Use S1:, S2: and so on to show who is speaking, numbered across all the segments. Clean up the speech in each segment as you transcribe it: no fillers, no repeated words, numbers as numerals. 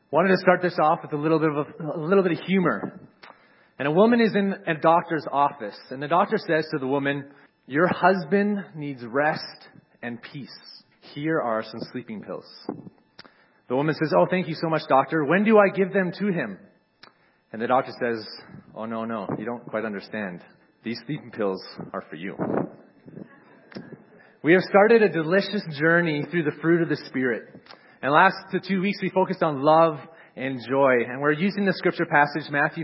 S1: Wanted to start this off with a little bit of humor. And a woman is in a doctor's office, and the doctor says to the woman, "Your husband needs rest and peace. Here are some sleeping pills." The woman says, "Oh, thank you so much, doctor. When do I give them to him?" And the doctor says, "Oh, no, you don't quite understand. These sleeping pills are for you." We have started a delicious journey through the fruit of the Spirit. And last 2 weeks, we focused on love and joy. And we're using the scripture passage, Matthew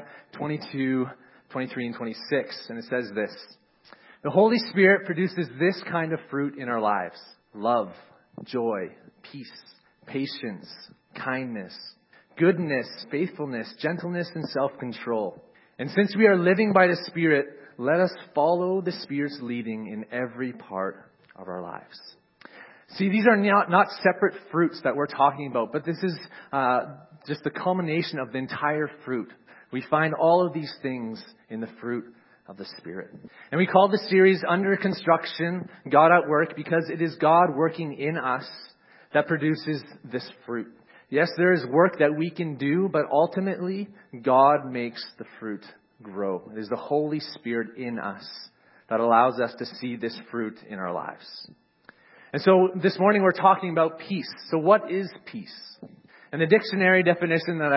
S1: 5:22, 23, and 26. And it says this: "The Holy Spirit produces this kind of fruit in our lives: love, joy, peace, patience, kindness, goodness, faithfulness, gentleness, and self-control. And since we are living by the Spirit, let us follow the Spirit's leading in every part of our lives." See, these are not separate fruits that we're talking about, but this is just the culmination of the entire fruit. We find all of these things in the fruit of the Spirit. And we call this series Under Construction, God at Work, because it is God working in us that produces this fruit. Yes, there is work that we can do, but ultimately, God makes the fruit grow. It is the Holy Spirit in us that allows us to see this fruit in our lives. And so this morning we're talking about peace. So what is peace? And the dictionary definition that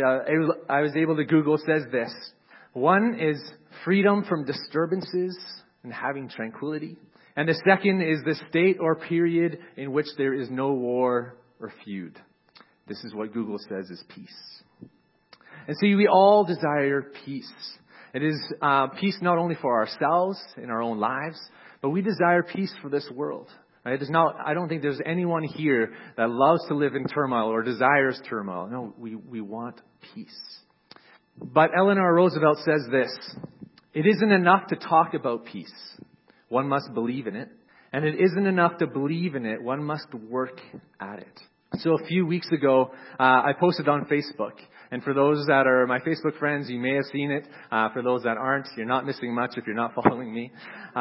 S1: I was able to Google says this: one is freedom from disturbances and having tranquility. And the second is the state or period in which there is no war or feud. This is what Google says is peace. And see, we all desire peace. It is peace not only for ourselves in our own lives, but we desire peace for this world. Right? I don't think there's anyone here that loves to live in turmoil or desires turmoil. No, we want peace. But Eleanor Roosevelt says this: "It isn't enough to talk about peace. One must believe in it. And it isn't enough to believe in it. One must work at it." So a few weeks ago, I posted on Facebook. And for those that are my Facebook friends, you may have seen it. For those that aren't, you're not missing much if you're not following me.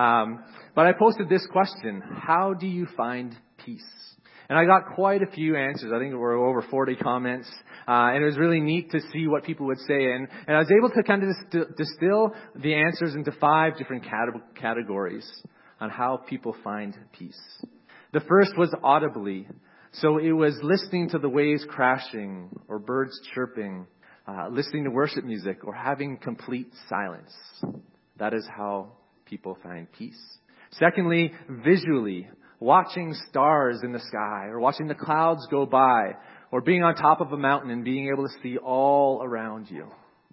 S1: But I posted this question: how do you find peace? And I got quite a few answers. I think there were over 40 comments. And it was really neat to see what people would say. And I was able to kind of distill the answers into 5 different categories on how people find peace. The first was audibly. So it was listening to the waves crashing or birds chirping, listening to worship music, or having complete silence. That is how people find peace. Secondly, visually, watching stars in the sky, or watching the clouds go by, or being on top of a mountain and being able to see all around you.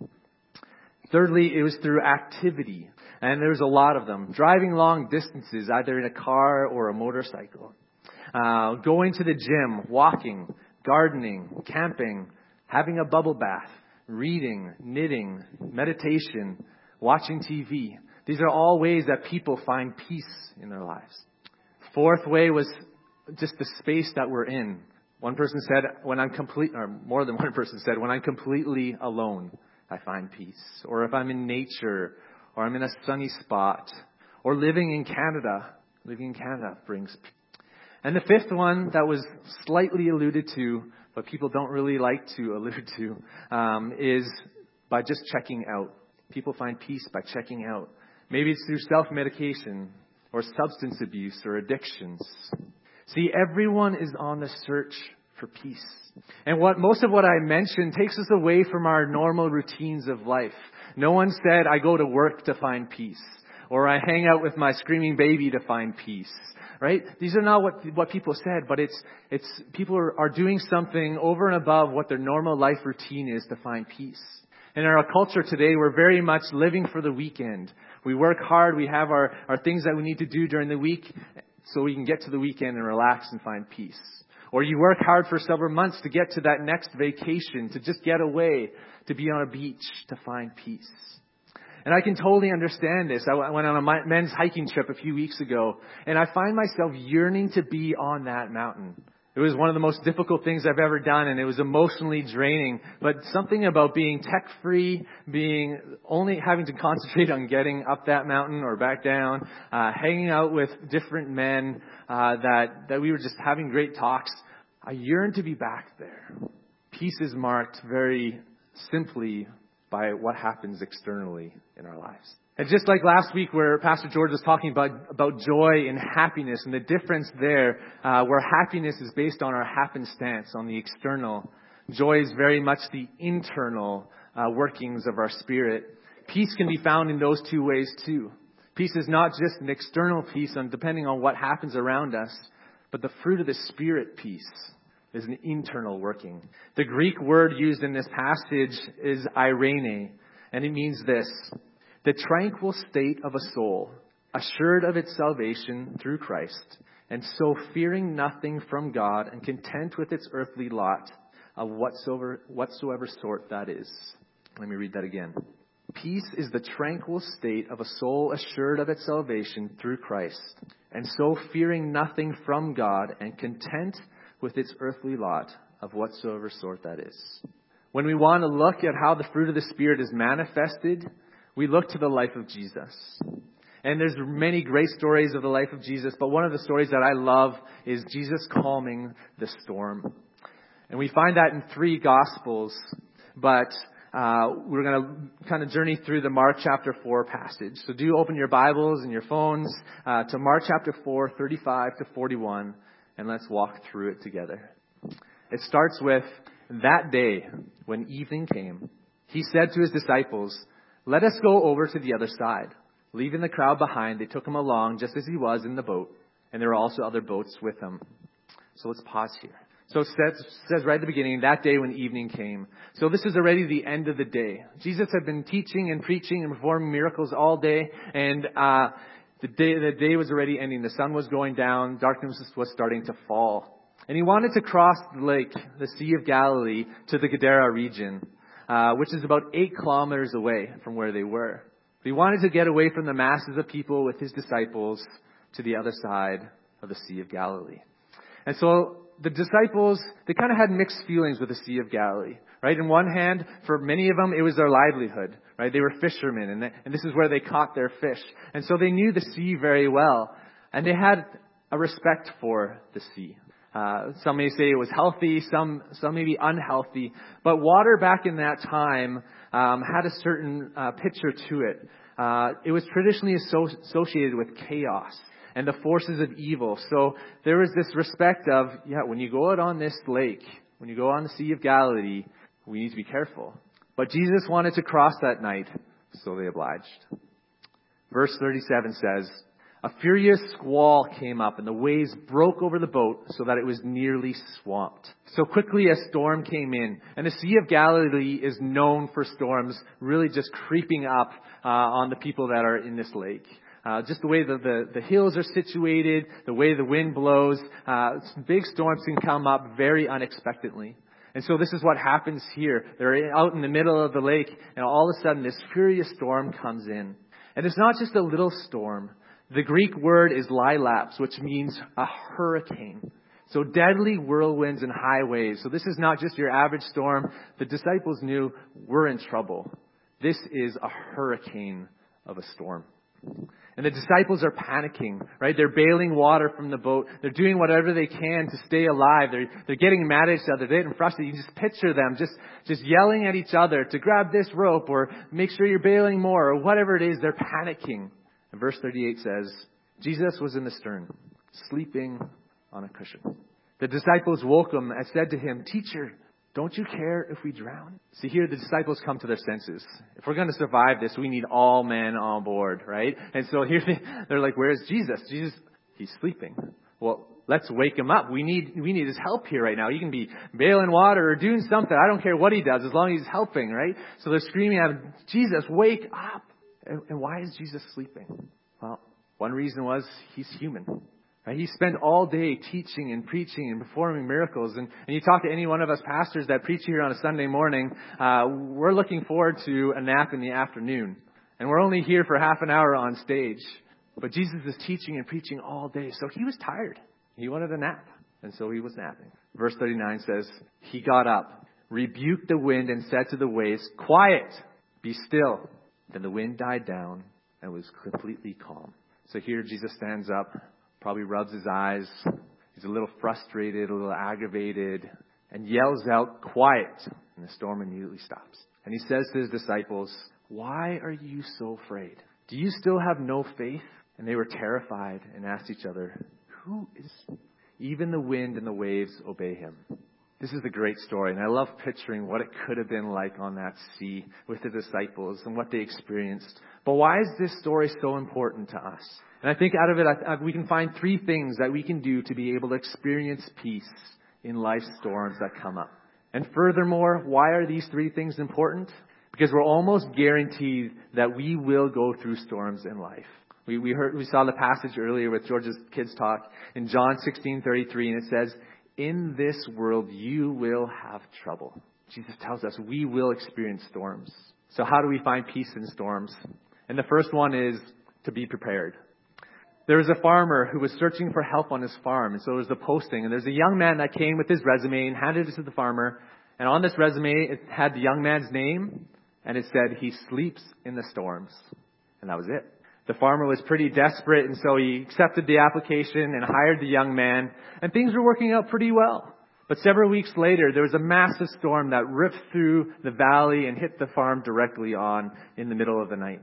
S1: Thirdly, it was through activity, and there's a lot of them. Driving long distances, either in a car or a motorcycle. Going to the gym, walking, gardening, camping, having a bubble bath, reading, knitting, meditation, watching TV. These are all ways that people find peace in their lives. Fourth way was just the space that we're in. One person said, more than one person said, when I'm completely alone, I find peace. Or if I'm in nature, or I'm in a sunny spot, or living in Canada brings peace. And the fifth one that was slightly alluded to, but people don't really like to allude to, is by just checking out. People find peace by checking out. Maybe it's through self-medication or substance abuse or addictions. See, everyone is on the search for peace. And most of what I mentioned takes us away from our normal routines of life. No one said, I go to work to find peace, or I hang out with my screaming baby to find peace. Right? These are not what people said, but it's people are doing something over and above what their normal life routine is to find peace. And in our culture today, we're very much living for the weekend. We work hard. We have our things that we need to do during the week so we can get to the weekend and relax and find peace. Or you work hard for several months to get to that next vacation, to just get away, to be on a beach, to find peace. And I can totally understand this. I went on a men's hiking trip a few weeks ago, and I find myself yearning to be on that mountain. It was one of the most difficult things I've ever done, and it was emotionally draining. But something about being tech-free, only having to concentrate on getting up that mountain or back down, hanging out with different men, that we were just having great talks. I yearned to be back there. Peace is marked very simply by what happens externally in our lives. And just like last week where Pastor George was talking about joy and happiness and the difference there, where happiness is based on our happenstance, on the external. Joy is very much the internal workings of our spirit. Peace can be found in those two ways too. Peace is not just an external peace depending on what happens around us, but the fruit of the Spirit peace is an internal working. The Greek word used in this passage is eirene, and it means this: the tranquil state of a soul, assured of its salvation through Christ, and so fearing nothing from God and content with its earthly lot of whatsoever sort that is. Let me read that again. Peace is the tranquil state of a soul assured of its salvation through Christ, and so fearing nothing from God and content with its earthly lot of whatsoever sort that is. When we want to look at how the fruit of the Spirit is manifested, we look to the life of Jesus. And there's many great stories of the life of Jesus, but one of the stories that I love is Jesus calming the storm. And we find that in 3 Gospels, but we're going to kind of journey through the Mark chapter 4 passage. So do open your Bibles and your phones to Mark chapter 4, 35 to 41, and let's walk through it together. It starts with, that day when evening came, he said to his disciples, "Let us go over to the other side." Leaving the crowd behind, they took him along just as he was in the boat, and there were also other boats with him. So let's pause here. So it says right at the beginning, that day when evening came. So this is already the end of the day. Jesus had been teaching and preaching and performing miracles all day, and the day was already ending. The sun was going down. Darkness was starting to fall. And he wanted to cross the lake, the Sea of Galilee, to the Gadara region, which is about 8 kilometers away from where they were. But he wanted to get away from the masses of people with his disciples to the other side of the Sea of Galilee. And so the disciples, they kind of had mixed feelings with the Sea of Galilee, right? On one hand, for many of them, it was their livelihood, right? They were fishermen, and this is where they caught their fish. And so they knew the sea very well, and they had a respect for the sea. Some may say it was healthy, some may be unhealthy, but water back in that time had a certain picture to it. It was traditionally associated with chaos and the forces of evil. So there was this respect of, when you go out on this lake, when you go on the Sea of Galilee, we need to be careful. But Jesus wanted to cross that night, so they obliged. Verse 37 says, "A furious squall came up, and the waves broke over the boat so that it was nearly swamped. So quickly a storm came in." And the Sea of Galilee is known for storms really just creeping up on the people that are in this lake. Just the way the hills are situated, the way the wind blows, big storms can come up very unexpectedly. And so this is what happens here. They're out in the middle of the lake, and all of a sudden this furious storm comes in. And it's not just a little storm. The Greek word is lilaps, which means a hurricane. So deadly whirlwinds and high waves. So this is not just your average storm. The disciples knew we're in trouble. This is a hurricane of a storm. And the disciples are panicking, right? They're bailing water from the boat. They're doing whatever they can to stay alive. They're getting mad at each other. They're getting frustrated. You just picture them just yelling at each other to grab this rope or make sure you're bailing more or whatever it is. They're panicking. And verse 38 says, Jesus was in the stern, sleeping on a cushion. The disciples woke him and said to him, "Teacher, don't you care if we drown?" See, here the disciples come to their senses. If we're going to survive this, we need all men on board, right? And so here they're like, "Where's Jesus?" Jesus, he's sleeping. Well, let's wake him up. We need his help here right now. He can be bailing water or doing something. I don't care what he does as long as he's helping, right? So they're screaming at him, "Jesus, wake up." And why is Jesus sleeping? Well, one reason was he's human. Right? He spent all day teaching and preaching and performing miracles. And you talk to any one of us pastors that preach here on a Sunday morning, we're looking forward to a nap in the afternoon. And we're only here for half an hour on stage. But Jesus is teaching and preaching all day. So he was tired. He wanted a nap. And so he was napping. Verse 39 says, he got up, rebuked the wind, and said to the waves, "Quiet, be still." Then the wind died down and was completely calm. So here Jesus stands up, probably rubs his eyes. He's a little frustrated, a little aggravated. and yells out, "Quiet!" And the storm immediately stops. And he says to his disciples, "Why are you so afraid? Do you still have no faith?" And they were terrified and asked each other, "Who is?" Even the wind and the waves obey him. This is a great story, and I love picturing what it could have been like on that sea with the disciples and what they experienced. But why is this story so important to us? And I think out of it, we can find 3 things that we can do to be able to experience peace in life's storms that come up. And furthermore, why are these 3 things important? Because we're almost guaranteed that we will go through storms in life. We saw the passage earlier with George's kids talk in John 16:33, and it says, "In this world you will have trouble." Jesus tells us we will experience storms. So how do we find peace in storms? And the first one is to be prepared. There was a farmer who was searching for help on his farm, and so there was a posting. And there's a young man that came with his resume and handed it to the farmer. And on this resume, it had the young man's name, and it said, "He sleeps in the storms." And that was it. The farmer was pretty desperate, and so he accepted the application and hired the young man, and things were working out pretty well. But several weeks later, there was a massive storm that ripped through the valley and hit the farm directly on in the middle of the night.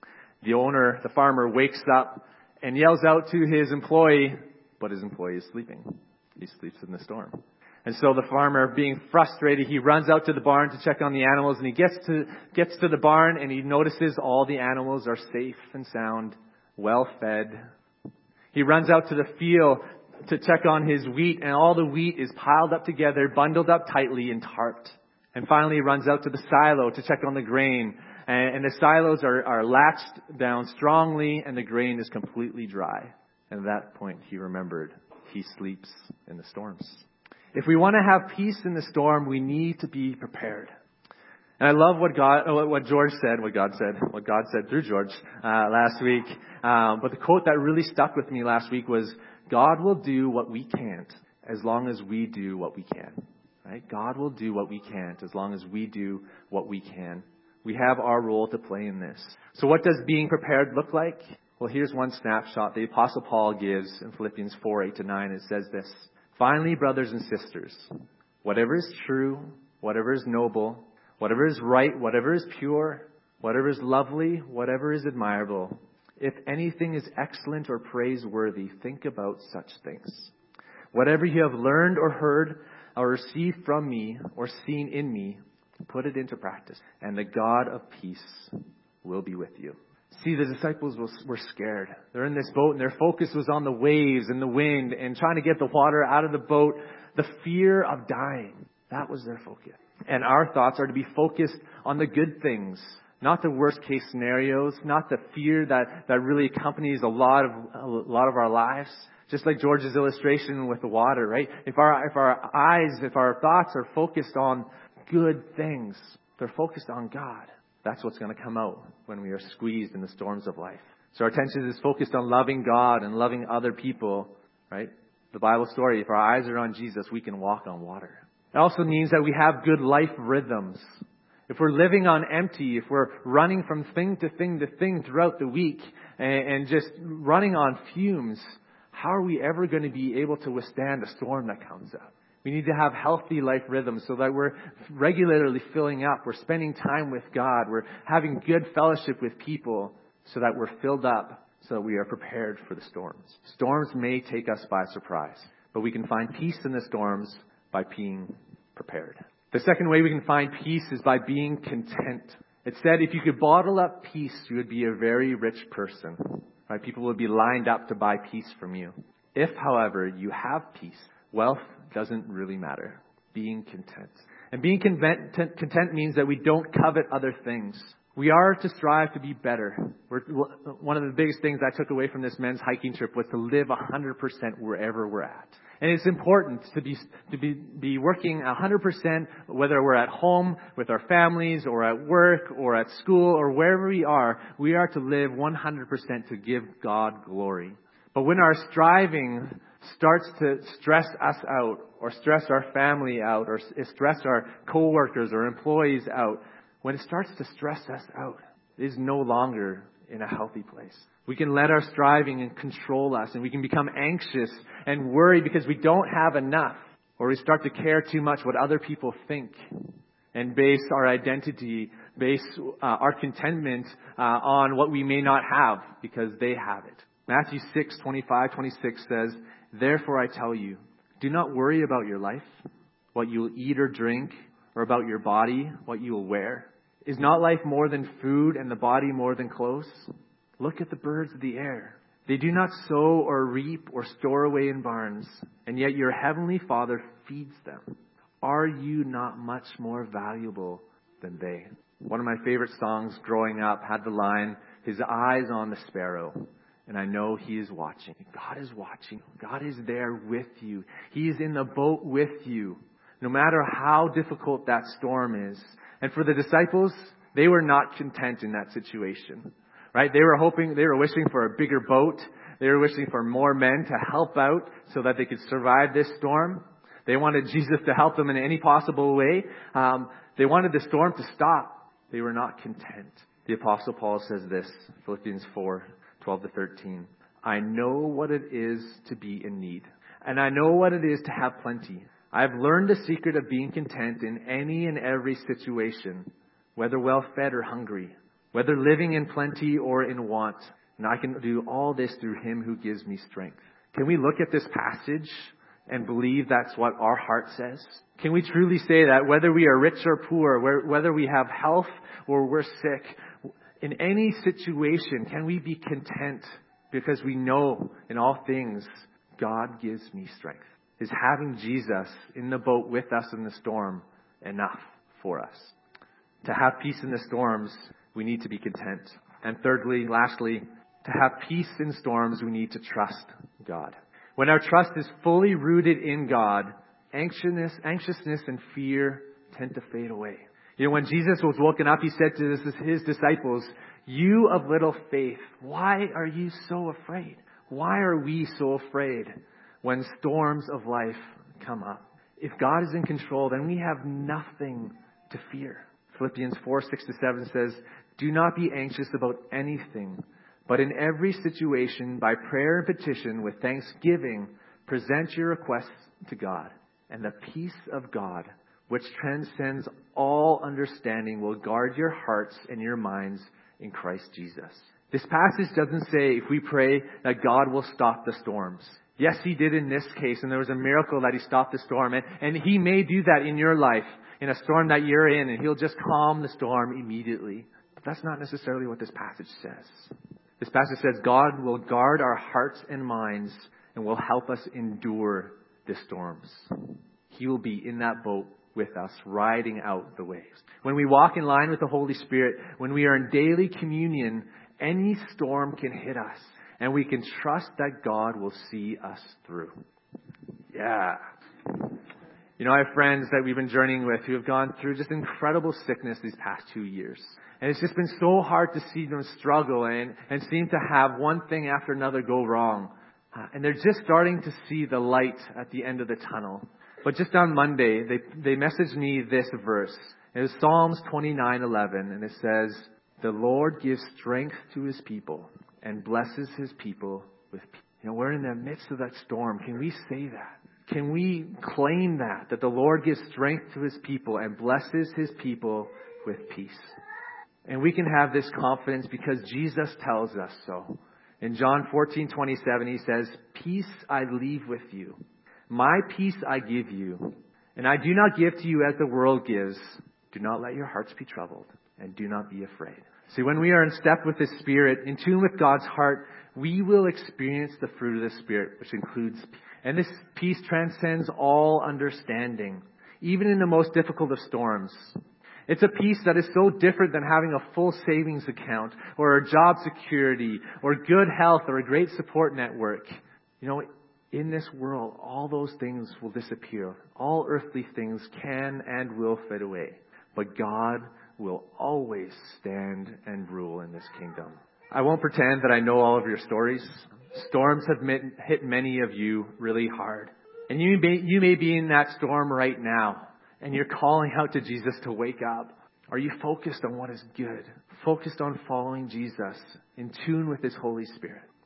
S1: The farmer, wakes up and yells out to his employee, but his employee is sleeping. He sleeps in the storm. And so the farmer, being frustrated, he runs out to the barn to check on the animals, and he gets to the barn, and he notices all the animals are safe and sound, well fed. He runs out to the field to check on his wheat, and all the wheat is piled up together, bundled up tightly and tarped. And finally he runs out to the silo to check on the grain, and the silos are latched down strongly, and the grain is completely dry. And at that point he remembered he sleeps in the storms. If we want to have peace in the storm, we need to be prepared. And I love what God said through George last week. But the quote that really stuck with me last week was, "God will do what we can't as long as we do what we can." Right? God will do what we can't as long as we do what we can. We have our role to play in this. So what does being prepared look like? Well, here's one snapshot the Apostle Paul gives in Philippians 4:8-9. It says this: "Finally, brothers and sisters, whatever is true, whatever is noble, whatever is right, whatever is pure, whatever is lovely, whatever is admirable, if anything is excellent or praiseworthy, think about such things. Whatever you have learned or heard or received from me or seen in me, put it into practice, and the God of peace will be with you." See, the disciples were scared. They're in this boat, and their focus was on the waves and the wind and trying to get the water out of the boat. The fear of dying, that was their focus. And our thoughts are to be focused on the good things, not the worst case scenarios, not the fear that really accompanies a lot of our lives. Just like George's illustration with the water, right? If our thoughts are focused on good things, they're focused on God, that's what's going to come out when we are squeezed in the storms of life. So our attention is focused on loving God and loving other people, right? The Bible story, if our eyes are on Jesus, we can walk on water. It also means that we have good life rhythms. If we're living on empty, if we're running from thing to thing to thing throughout the week and just running on fumes, how are we ever going to be able to withstand a storm that comes up? We need to have healthy life rhythms so that we're regularly filling up. We're spending time with God. We're having good fellowship with people so that we're filled up, so that we are prepared for the storms. Storms may take us by surprise, but we can find peace in the storms by being prepared. The second way we can find peace is by being content. It said if you could bottle up peace, you would be a very rich person. Right? People would be lined up to buy peace from you. If, however, you have peace, wealth doesn't really matter. Being content. And being content means that we don't covet other things. We are to strive to be better. One of the biggest things I took away from this men's hiking trip was to live 100% wherever we're at. And it's important to be working 100%, whether we're at home with our families or at work or at school or wherever we are to live 100% to give God glory. But when our striving starts to stress us out or stress our family out or stress our coworkers or employees out, when it starts to stress us out, it is no longer in a healthy place. We can let our striving and control us, and we can become anxious and worried because we don't have enough. Or we start to care too much what other people think and base our identity, our contentment on what we may not have because they have it. Matthew 6:25-26 says, "Therefore I tell you, do not worry about your life, what you will eat or drink, or about your body, what you will wear. Is not life more than food and the body more than clothes? Look at the birds of the air. They do not sow or reap or store away in barns, and yet your heavenly Father feeds them. Are you not much more valuable than they?" One of my favorite songs growing up had the line, "His eyes on the sparrow, and I know He is watching." God is watching. God is there with you. He is in the boat with you, no matter how difficult that storm is. And for the disciples, they were not content in that situation. Right? They were wishing for a bigger boat. They were wishing for more men to help out so that they could survive this storm. They wanted Jesus to help them in any possible way. They wanted the storm to stop. They were not content. The Apostle Paul says this, Philippians 4:12-13. "I know what it is to be in need, and I know what it is to have plenty. I have learned the secret of being content in any and every situation, whether well fed or hungry, whether living in plenty or in want. And I can do all this through Him who gives me strength." Can we look at this passage and believe that's what our heart says? Can we truly say that whether we are rich or poor, whether we have health or we're sick, in any situation, can we be content because we know in all things God gives me strength? Is having Jesus in the boat with us in the storm enough for us? To have peace in the storms, we need to be content. And lastly, to have peace in storms, we need to trust God. When our trust is fully rooted in God, anxiousness and fear tend to fade away. When Jesus was woken up, He said to His disciples, "You of little faith, why are you so afraid?" Why are we so afraid when storms of life come up? If God is in control, then we have nothing to fear. Philippians 4:6-7 says, "Do not be anxious about anything, but in every situation, by prayer and petition, with thanksgiving, present your requests to God. And the peace of God, which transcends all understanding, will guard your hearts and your minds in Christ Jesus." This passage doesn't say if we pray that God will stop the storms. Yes, He did in this case, and there was a miracle that He stopped the storm. And He may do that in your life, in a storm that you're in, and He'll just calm the storm immediately. But that's not necessarily what this passage says. This passage says God will guard our hearts and minds and will help us endure the storms. He will be in that boat with us, riding out the waves. When we walk in line with the Holy Spirit, when we are in daily communion, any storm can hit us. And we can trust that God will see us through. Yeah. I have friends that we've been journeying with who have gone through just incredible sickness these past 2 years. And it's just been so hard to see them struggle and seem to have one thing after another go wrong. And they're just starting to see the light at the end of the tunnel. But just on Monday, they messaged me this verse. It was Psalms 29:11, and it says, "The Lord gives strength to His people and blesses His people with peace." We're in the midst of that storm. Can we say that? Can we claim that the Lord gives strength to His people and blesses His people with peace? And we can have this confidence because Jesus tells us so. In John 14:27, He says, "Peace I leave with you. My peace I give you. And I do not give to you as the world gives. Do not let your hearts be troubled, and do not be afraid." See, when we are in step with the Spirit, in tune with God's heart, we will experience the fruit of the Spirit, which includes peace. And this peace transcends all understanding, even in the most difficult of storms. It's a peace that is so different than having a full savings account, or a job security, or good health, or a great support network. In this world, all those things will disappear. All earthly things can and will fade away. But God will always stand and rule in this kingdom. I won't pretend that I know all of your stories. Storms have hit many of you really hard. And you may be in that storm right now, and you're calling out to Jesus to wake up. Are you focused on what is good? Focused on following Jesus, in tune with His Holy Spirit?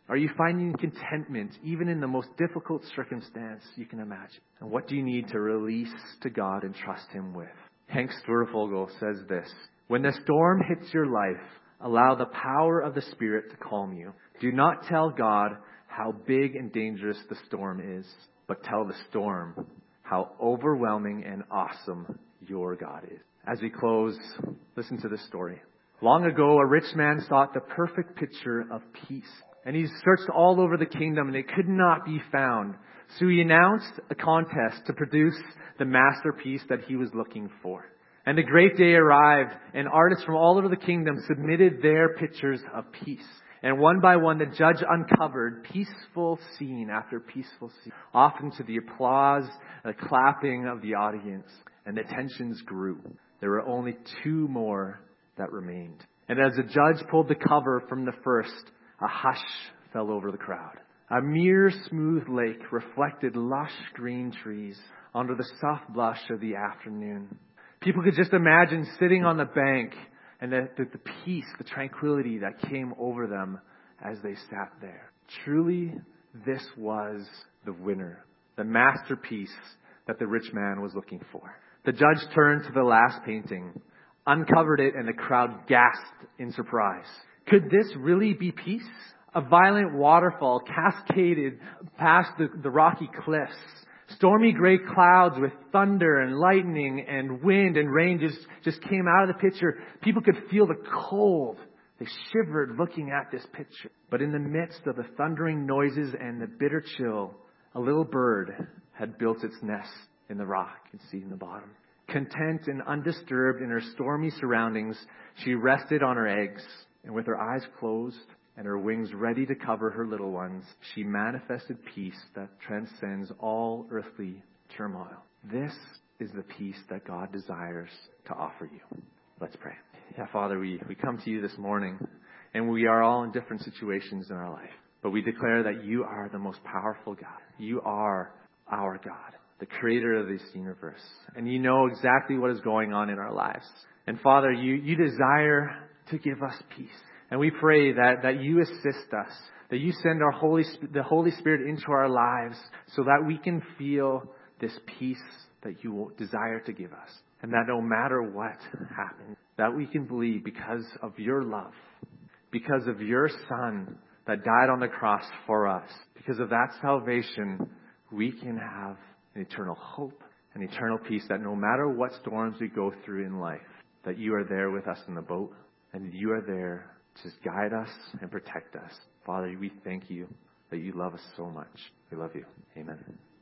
S1: Are you finding contentment even in the most difficult circumstance you can imagine? And what do you need to release to God and trust Him with? Hank Sturvogel says this: when the storm hits your life, allow the power of the Spirit to calm you. Do not tell God how big and dangerous the storm is, but tell the storm how overwhelming and awesome your God is. As we close, listen to this story. Long ago, a rich man sought the perfect picture of peace. And he searched all over the kingdom and it could not be found. So he announced a contest to produce the masterpiece that he was looking for. And the great day arrived, and artists from all over the kingdom submitted their pictures of peace. And one by one, the judge uncovered peaceful scene after peaceful scene, often to the applause and the clapping of the audience. And the tensions grew. There were only 2 more that remained. And as the judge pulled the cover from the first, a hush fell over the crowd. A mere smooth lake reflected lush green trees under the soft blush of the afternoon. People could just imagine sitting on the bank and the peace, the tranquility that came over them as they sat there. Truly, this was the winner, the masterpiece that the rich man was looking for. The judge turned to the last painting, uncovered it, and the crowd gasped in surprise. Could this really be peace? A violent waterfall cascaded past the rocky cliffs. Stormy gray clouds with thunder and lightning and wind and rain just came out of the picture. People could feel the cold. They shivered looking at this picture. But in the midst of the thundering noises and the bitter chill, a little bird had built its nest in the rock. You can see in the bottom. Content and undisturbed in her stormy surroundings, she rested on her eggs, and with her eyes closed and her wings ready to cover her little ones, she manifested peace that transcends all earthly turmoil. This is the peace that God desires to offer you. Let's pray. Yeah, Father, we come to you this morning, and we are all in different situations in our life, but we declare that you are the most powerful God. You are our God, the creator of this universe, and you know exactly what is going on in our lives. And Father, you desire to give us peace. And we pray that you assist us, that you send the Holy Spirit into our lives so that we can feel this peace that you desire to give us. And that no matter what happens, that we can believe because of your love, because of your Son that died on the cross for us, because of that salvation, we can have an eternal hope, an eternal peace that no matter what storms we go through in life, that you are there with us in the boat, and you are there to just guide us and protect us. Father, we thank you that you love us so much. We love you. Amen.